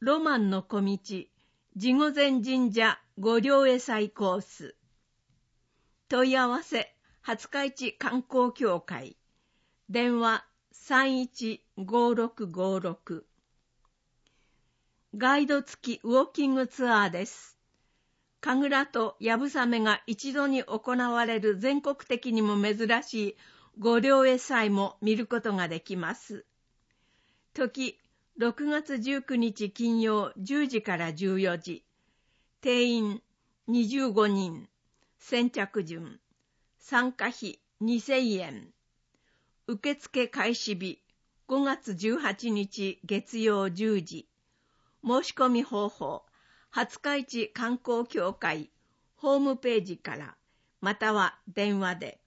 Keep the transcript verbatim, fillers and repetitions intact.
ロマンの小道、地御前神社御陵会祭コース。問い合わせ、廿日市観光協会。電話 さんいちごろくごろく。ガイド付きウォーキングツアーです。神楽とやぶさめが一度に行われる全国的にも珍しい御陵会祭も見ることができます。時、ろくがつじゅうくにち金曜じゅうじからじゅうよじ。定員にじゅうごにん。先着順。参加費にせんえん。受付開始日ごがつじゅうはちにち月曜じゅうじ。申し込み方法、廿日市観光協会ホームページから、または電話で。